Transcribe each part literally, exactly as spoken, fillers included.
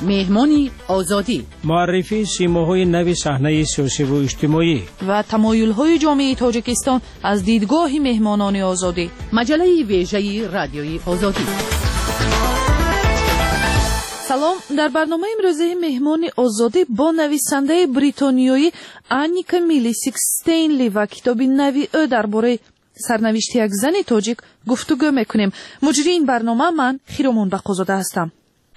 مهمانی آزادی، معرفی سیماهای نو صحنه سیاسی و اجتماعی و تمایل‌های جامعه تاجیکستان از دیدگاه مهمانان آزادی. مجله ویژه رادیوی آزادی. سلام، در برنامه امروزه مهمان آزادی با نویسنده بریتانیایی آنیکا میلیسیک-استینلی و کتاب نوی او درباره سرنوشت یک زن تاجیک گفتگو میکنیم. مجری این برنامه من خیرمون بقازاده هستم.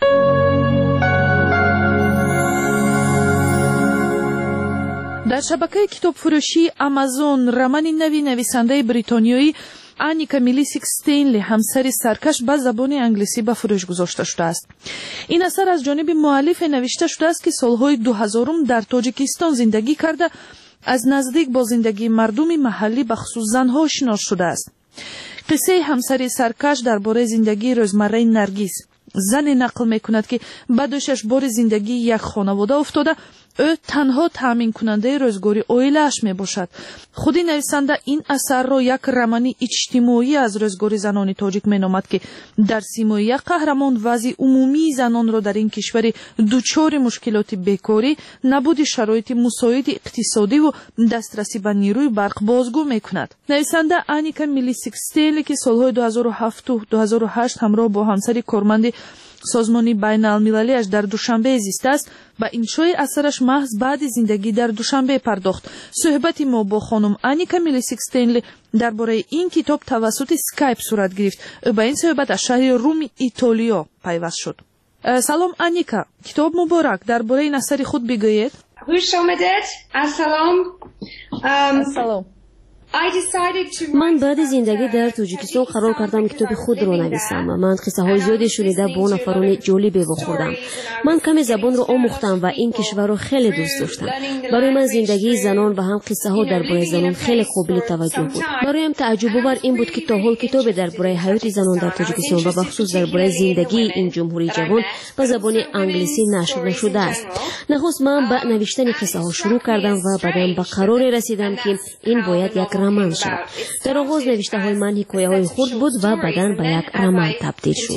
در شبکه کتاب فروشی آمازون رمان نوی نویسنده بریتانیایی آنیکا میلیسیک-استینلی همسر سرکش به زبان انگلیسی به فروش گذاشته شده است. این اثر از جانب مؤلف نوشته شده است که سالهای دو هزارم در تاجیکستان زندگی کرده، از نزدیک با زندگی مردم محلی به خصوص زنها آشنا شده است. قصه همسر سرکش درباره زندگی روزمره نرگس، زن نقل میکند که بعد از شش بار زندگی یک خانواده افتاده، او تنها تامین کننده روزگاری عائله‌اش می باشد. خودی نویسنده این اثر را یک رمان اجتماعی از روزگار زنان تاجیک می نامد که در سیمای یک قهرمان وضع عمومی زنان را در این کشور دچار مشکلات بیکاری، نبود شرایط مساعد اقتصادی و دسترسی به نیروی برق بازگو می کند. نویسنده آنیکا میلیسیک-استینلی که سالهای دو هزار و هفت و دو هزار و هشت همراه با همسر کارمند سازمانی بین المللیش در دوشنبه زیسته است و انشای اثرش محض بعد زندگی در دوشنبه پرداخت. صحبت ما با خانم آنیکا میلیسیک-استینلی درباره این کتاب توسط اسکایپ صورت گرفت. او با این صحبت از شهر روم ایتالیا پیوست شد. سلام آنیکا، کتاب مبارک، درباره این اثر خود بگویید. خوش آمدید. السلام. سلام. من بعد زندگی در تاجیکستان قرار کردم کتاب خود را نویسم و من قصه های زیادی شنیده با نفران جالبی بخوردم. من کمی زبان را آموختم و این کشور را خیلی دوست داشتم. برای من زندگی زنان و هم قصه ها درباره زنان خیلی قابل توجه بود. برایم تعجب آور این بود که تا حال کتاب درباره حیات زنان در تاجیکستان و بخصوص درباره زندگی این جمهوری جوان به زبان انگلیسی نشر نشده است. نخست من با نوشتن قصه ها شروع کردم و بعدم به قرار رسیدم که این باید یک رمان شد. در آغاز نوشته های من حکایه های خرد بود و بعداً به یک رمان تبدیل شد.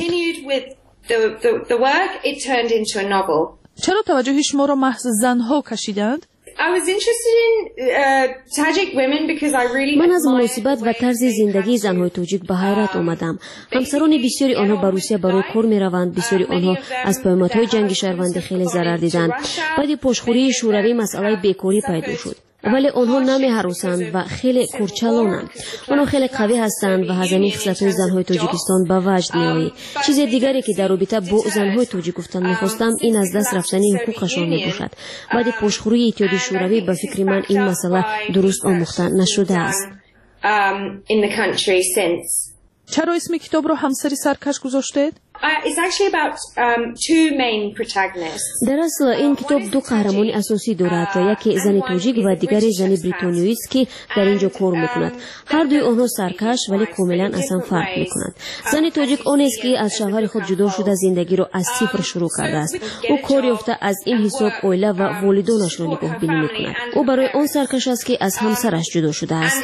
چرا توجه شما را محض زنها کشیدند؟ من از مناسبت و طرز زندگی زنهای تاجیک به حیرت آمدم. همسران بسیاری آنها به روسیه برای کار می روند، بسیاری آنها از پیامدهای جنگ شهروندی خیلی ضرر دیدند. بعد پشتخوری شوروی مسئله بیکاری پیدا شد، ولی آنها نمی هراسند و خیلی کورچالانند. آنها خیلی قوی هستند و هزینه خصلت‌های زنهای تاجیکستان به وجد می آید. چیز دیگری که در رابطه با زنهای تاجیک گفتن می‌خواستم این از دست رفتن حقوقشان می باشد. بعد پشتخوری اتحادیه شوروی به فکر من این مسئله درست آموخته نشده است. چرا اسم کتاب را همسر سرکش گذاشتید؟ در اصل این کتاب دو قهرمان اساسی دارد، یکی زن تاجیک و دیگری زن بریتانیایی است که در اینجا کار میکند. هر دوی آنها سرکش ولی کاملا اصلا فرق میکنند. زن تاجیک آن است که از شوهر خود جدا شده زندگی را از صفر شروع کرده است. او کار یافته از این حساب عائله و والدانش را نگاه بینی میکند. او برای آن سرکش است که از همسرش جدا شده است.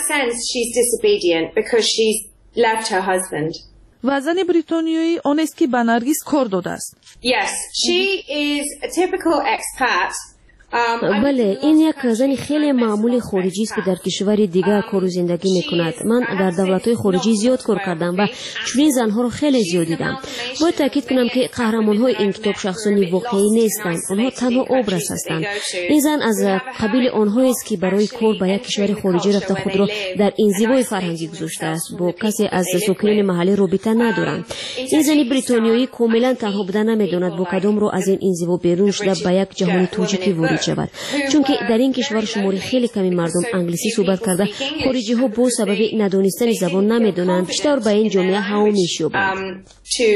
left her husband. و زن بریتانیایی آن است که به نرگس کار داده است. Yes, she is a typical expat. بله، این یک زن خیلی معمولی خارجی است که در کشور دیگر کار و زندگی میکند. من در دولت‌های خارجی زیاد کار کردم و چنین زنها رو خیلی زیاد دیدم. باید تاکید کنم که قهرمان‌های این کتاب شخصانی واقعی نیستند، آنها تنها ابرز هستند. این زن از قبیل آنهایی است که برای کار به یک کشور خارجی رفته خود را در انزوای فرهنگی گذاشته است، با کسی از ساکنان محلی رابطه ندارند. این زن بریتانیایی کاملا تنها بودن نمیداند با کدام رو از این انزوا بیرون شده به یک جهان تاجیکی وارد شود، چون که در این کشور شماری خیلی کمی مردم انگلیسی صحبت کرده. خارجی ها با سبب ندانستن زبان نمیدونند بیشتر به این جامعه هوامیش یابند.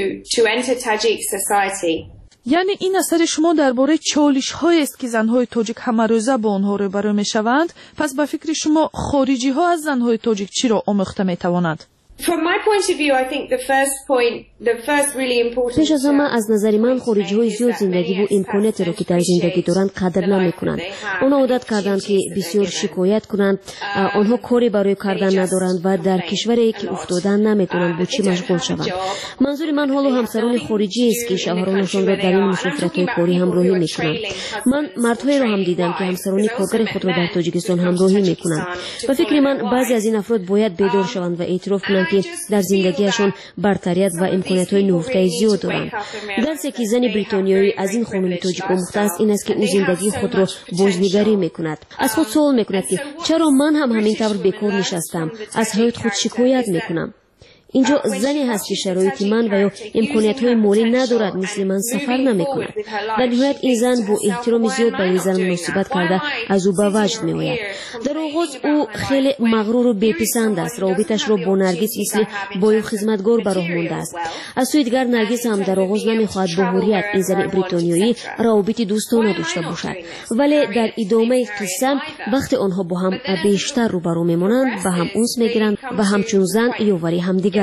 یعنی این اثر شما درباره چالش هایی است که زنهای تاجیک همه روزه با آنها روبرو میشوند. پس به فکر شما خارجی ها از زنهای تاجیک چی را آموخته میتوانند؟ From my point of view, I think the first point, the first really important. پیش از همه از نظر من خارجی های زیاد زندگی و امکاناتی رو که در زندگی دارند قدر نمیکنند. آنها عادت کردند که بسیار شکایت کنند، آنها کاری برای کردن ندارند و در کشوری که افتادن نمیتونند با چی مشغول شوند. منظور من حالا همسران خارجی است که شوهرانشان را در این مسافرت‌های کاری همراهی میکنند. من مردهایی را هم دیدم که همسران کارگر خود را در تاجیکستان همراهی میکنند. و فکر من بعضی از این افراد باید بیدار شوند و اعتراف کنند که در زندگیشان برتریت و امکانات‌های نهفته زیاد دارند. درسی که زن بریتانیایی از این خانم تاجیک آموخته است این است که او زندگی خود را بازنگری میکند. از خود سوال میکند که چرا من هم همین طور بیکار نشستم، از حیات خود شکایت میکنم. اینجا زنی هست که شرایطی من و یا امکانیت‌های مالی ندارد، مثل من سفر نمی‌کند. در نهایت این زن با احترام زیاد به این زن مناسبت کرده از او به وجد می‌آید. در آغاز او خیلی مغرور و بی‌پسند است. رابطش را با نرگس مثل بای خدمتگار به راه مانده است. از سوی دیگر نرگس هم در آغاز نمی‌خواهد با حریت این زن بریتانیایی رابطه دوستانه داشته باشد. ولی در ادامه قصه وقتی آنها با هم بیشتر روبرو می‌مانند و هم انس می‌گیرند و همچون زن یاوری همدیگر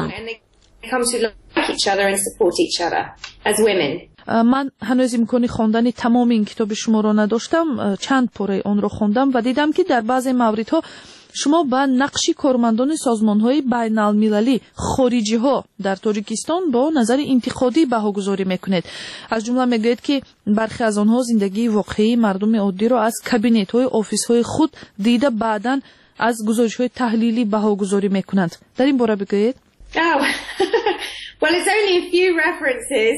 من هنوز امکان خواندن تمام این کتاب شما را نداشتم، چند پاره آن را خواندم و دیدم که در بعضی موردها شما با نقش کارمندان سازمان‌های بین‌المللی خارجی‌ها در تاجیکستان با نظر انتقادی بهاگذاری می‌کنید. از جمله می‌گویید که برخی از آنها زندگی واقعی مردم عادی را از کابینت‌های آفیس‌های خود دیده بعداً از گزارش‌های تحلیلی بهاگذاری می‌کنند. در این باره بگویید. Oh, well, it's only a few references.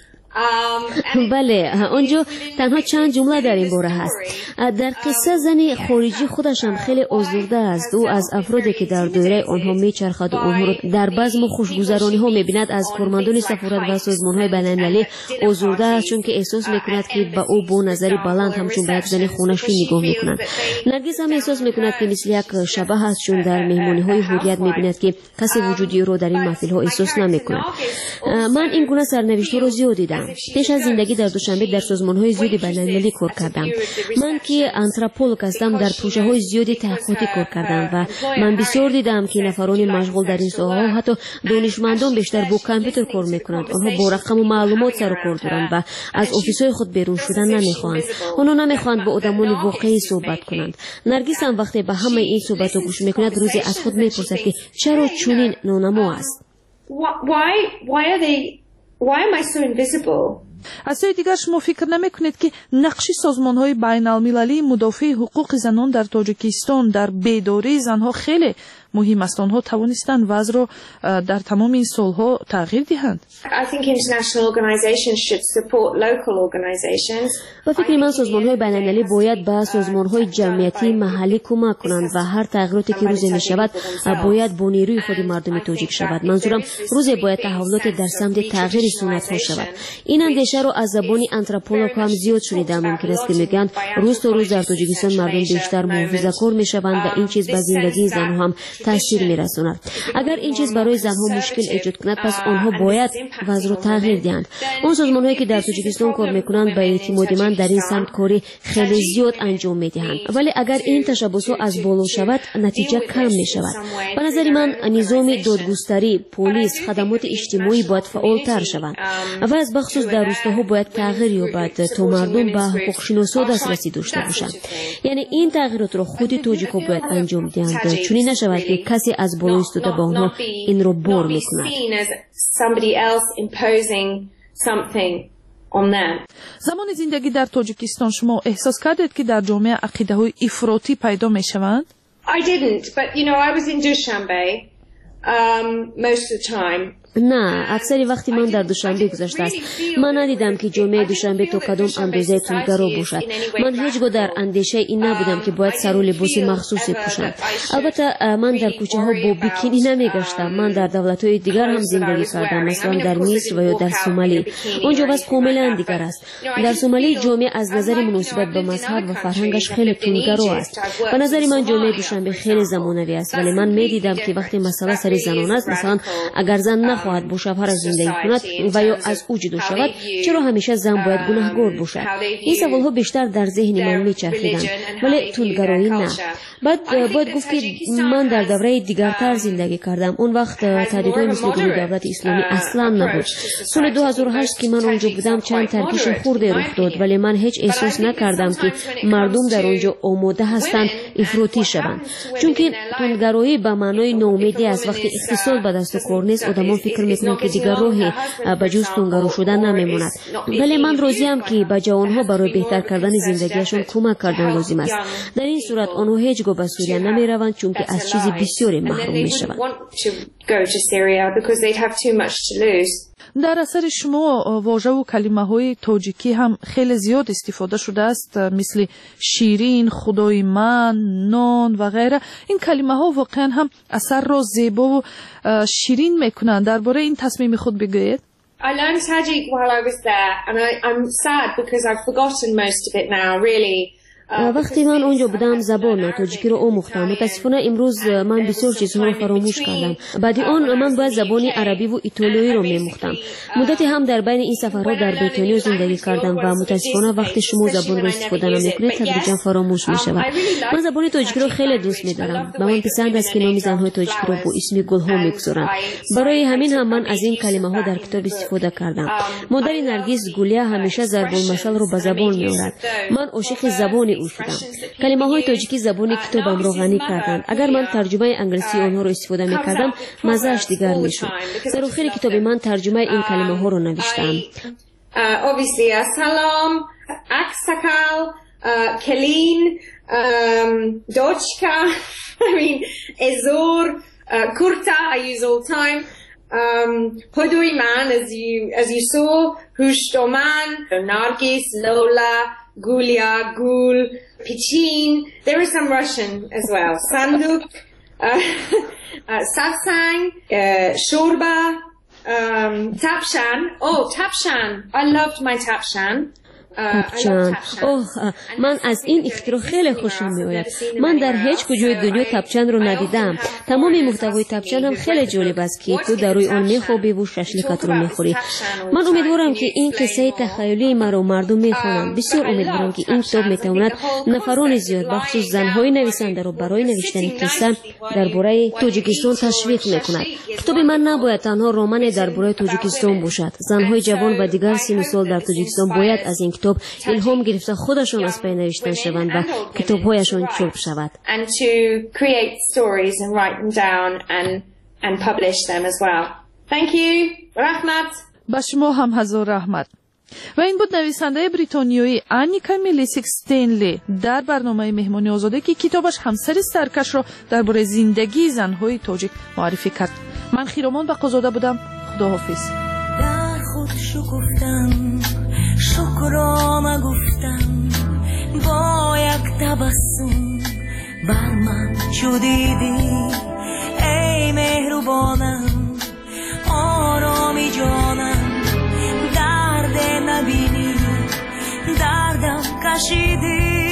بله، آنجا تنها چند جمله در این باره هست. در قصه زن خارجی خودش هم خیلی آزرده است. او از افرادی که در دایره آنها میچرخد و آنها را در بزم و خوشگذرانی ها میبیند از کارمندان سفارت و سازمان های بین‌المللی آزرده است، چون که احساس میکند که به او با نظری بلند همچون به یک زن خونشی نگاه میکنند. نرگس هم احساس میکند که مثل یک شبح است، چون در مهمانی های حریت میبیند که کسی وجودی را در این محفل ها احساس نمیکند. من این گونه سرنوشت را زیاد دیدم. پیش از زندگی در دوشنبه در سازمان‌های زیادی بین‌المللی کار کردم. من که آنتروپولوگ هستم در پروژه‌های زیادی تحقیقاتی کار کردم و من بسیار دیدم که نفران مشغول در این ساحه ها حتی دانشمندان بیشتر با کامپیوتر کار می‌کنند. آنها با رقم و معلومات سر و کار دارند و از آفیس‌های خود بیرون شدن نمی‌خواهند. آنها نمی‌خواهند با آدمان واقعی صحبت کنند. نرگس هم وقتی به همه این صحبت‌ها گوش می‌کند روزی از خود می‌پرسد که چرا چنین نانما است. Why why are they Why am I so invisible? از سوی دیگر شما فکر نمی‌کنید که نقش سازمان‌های بین‌المللی مدافع حقوق زنان در تاجیکستان در بیداری زنها خیلی مهم است؟ آنها توانستند وضع را در تمام این سالها تغییر دهند. I think international organizations should support local organizations. و فکر من سازمان‌های بین‌المللی باید به سازمان‌های جمعیتی محلی کمک کنند و هر تغییراتی که روزی می‌شود باید با نیروی خود مردم تاجیک شود. منظورم روزی باید تحولات در سمت تغییر سنت‌ها شود. این اندیشه را از زبان آنتروپولوگ هم زیاد شنیدم. ممکن است که میگن روز تا روز در تاجیکستان مردم بیشتر محافظه‌کار می‌شوند و این چیز به زندگی زنها هم تاثیر می‌رساند. اگر این چیز برای زنها مشکل ایجاد کند پس آنها باید وضع را تغییر دهند. اون سازمان‌هایی که در تاجیکستان کار می‌کنند به اعتماد من در این سمت کاری خیلی زیاد انجام می‌دهند. ولی اگر این تشبسات از بالا شود نتیجه کم می‌شود. به نظر من نظام دادگستری، پلیس، خدمات اجتماعی باید فعال‌تر شوند و از بخصوص در روستاها باید تغییر یابد تا مردم به حقوق شناسی دسترسی داشته باشند. یعنی این تغییرات را خود تاجیک‌ها باید انجام دهند، چون نشود که کسی از بالا ایستاده به آنها این را بار می‌کند. زمان زندگی در تاجیکستان شما احساس کردید که در جامعه عقیده‌های افراطی پیدا می‌شوند؟ I didn't, but you know, I was in Dushanbe um, most of the time. نه، اکثری وقتی من در دوشنبه گذشته است. من ندیدم که جامعه دوشنبه تا کدام اندازه تندگرا باشد. من هیچگاه در اندیشه این نبودم که باید سر و لباس مخصوصی پوشم. البته من در کوچه ها با بیکینی نمیگشتم. من در دولت‌های دیگر هم زندگی کردم، مثلا در مصر و یا در سومالی. اونجا وضع کاملا دیگر است. در سومالی جامعه از نظر مناسبت به مذهب و فرهنگش خیلی تندگرا است. به نظر من جامعه دوشنبه خیلی زمانوی است، ولی من میدیدم که وقتی مسئله سر زنان است، مثلا اگر زن نخواهد با شوهرش زندگی کند و یا از او جدا شود، چرا همیشه زن باید گناهکار باشد؟ این سوالها بیشتر در ذهن من میچرخیدند، ولی طولگرایی نه. بعد باید گفت که من در دوره دیگرتر زندگی کردم. اون وقت تهدیدهای مثل گروه دولت اسلامی اصلا نبود. سال دو هزار و هشت که من اونجا بودم چند ترکیش خورده رخ داد، ولی من هیچ احساس نکردم که مردم در اونجا آماده هستند افراطی شوند، چون که طولگرایی به معنای ناامیدی است. وقتی اقتصاد به دست و کار نیست، آدمان فکر میکنند که دیگر راهی به جز طولگرا شدن نمیماند. ولی من راضیم که به جوانها برای بهتر کردن زندگیشون کمک کردن لازم است. در این صورت آنها هیچگاه به سوریه نمیروند، چون که از چیز بسیاری محروم میشوند. در اثر شما واژه و کلمه های تاجیکی هم خیلی زیاد استفاده شده است، مثل شیرین، خدای من، نان و غیره. این کلمه ها واقعا هم اثر را زیبا و شیرین میکنند. درباره این تصمیم خود بگویید. I learned Tajik while I was there, and I, I'm sad because I've forgotten most of it now, really. وقتی من اونجا بودم زبان تاجیکی رو آموختم. متاسفانه امروز من بسیار چیزها رو فراموش کردم. بعد آن من باید زبان عربی و ایتالیایی رو می‌آموختم. مدتی هم در بین این سفرها در بریتانیا زندگی کردم و متاسفانه وقتی شما زبان رو استفاده نمی‌کنید تدریجا فراموش می‌شود. من زبان تاجیکی رو خیلی دوست می‌دارم و من پسند است که نام زن‌های تاجیکی رو با اسم گل‌ها می‌گذارند. برای همین هم من از این کلمه‌ها در کتاب استفاده کردم. مادر نرگس گولیا همیشه ضرب المثل رو به زبان می‌آورد. من عاشق زبان شدم. کلمه های تاجیکی زبان کتابم رو غنی کردند. اگر من ترجمه انگلیسی آنها رو استفاده می‌کردم مزه‌اش دیگر میشد. در آخر کتاب من ترجمه این کلمه ها رو نوشتم. Obviously salam, aksakal, kelin, dochka, I mean ezor, kurta I use all the time. Um, Hodoy man, as you as you saw, Hushtoman, Nargis, Lola, Gulia, Gul, Pichin. There is some Russian as well. Sanduk, uh, uh, Satsang, uh, Shorba, um, Tapshan. Oh, Tapshan. I loved my Tapshan. تپچان. اوه من از این اختراع خیلی خوشم میآید. من در هیچ کجای دنیا تپچان رو ندیدم. تمام محتوای تپچان هم خیلی جالب است که تو در روی آن میخوابی و ششلیکت رو میخوری. من امیدوارم که این قصه تخیلی مرا مردم میخوانند. بسیار امیدوارم که این کتاب میتواند نفران زیاد بخصوص زنهای نویسنده رو برای نوشتن قصه درباره تاجیکستان تشویق میکند. کتاب من نباید تنها رمان درباره تاجیکستان باشد. زنهای جوان و دیگر سن و سال در تاجیکستان باید از این کتاب الهام گرفته خودشون از پی نوشتن شوند و کتاب‌هایشون چاپ شود. And to create stories and write them down and and publish them as well. Thank you. رحمت. با شما هم هزار رحمت. و این بود نویسنده بریتانیایی آنیکا میلیسیک استینلی در برنامه مهمانی آزاده که کتابش همسر سرکش را درباره زندگی زن‌های تاجیک معرفی کرد. من خیرامان بقازاده بودم. خداحافظ. در خود شکفتم شکرانه گفتم با یک تبسم بر من چو دیدی ای مهربانم آرامی جانم درد نبینی دردم کشیدی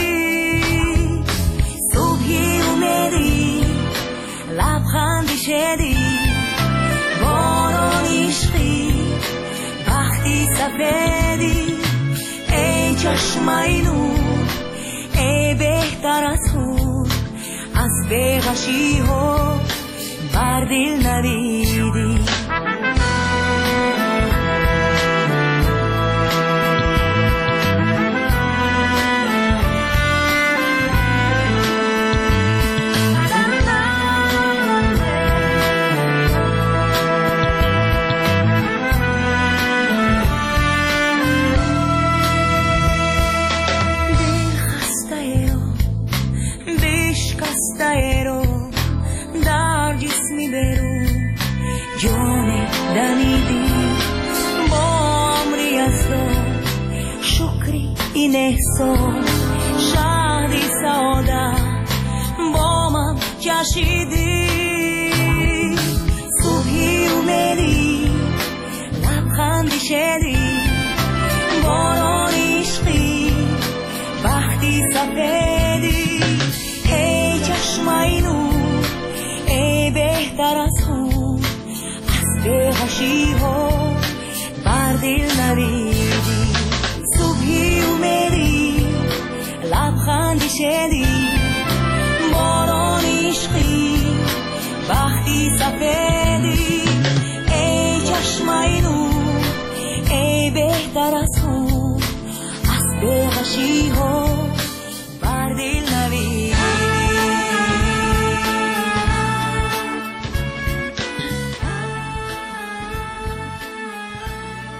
صبحی اومدی لبخندی شدی باران عشقی وقتی سفیدی ای چشمای نور ای بهتر از خود از بی‌غشی ها بر دل ندیدی در جسمی برو جان دمیدی با عمری از دار شکری این احسان شهری سعادت با من جشیدی صبحی اومدی لبخندی شدی باران عشقی وقتی سفیدی ای چشمای نور ای بهتر از خود از بی‌غشی بهتر از اون اسب وحشی ها